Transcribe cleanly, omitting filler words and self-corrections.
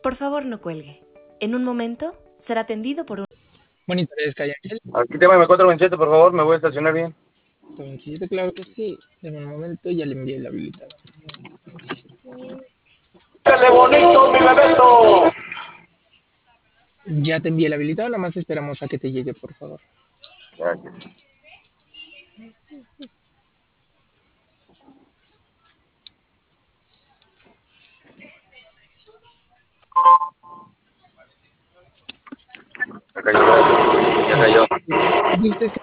Por favor, no cuelgue. En un momento será atendido por un... Monitores Calle Ángel. Aquí tema M427, por favor, me voy a estacionar bien. 27, claro que sí. En un momento ya le envié el habilitado. ¡Qué bonito, mi Bebeto! Ya te envié el habilitado, nada más esperamos a que te llegue, por favor. Gracias. Ya cayó, gracias. Ya cayó. ¿Viste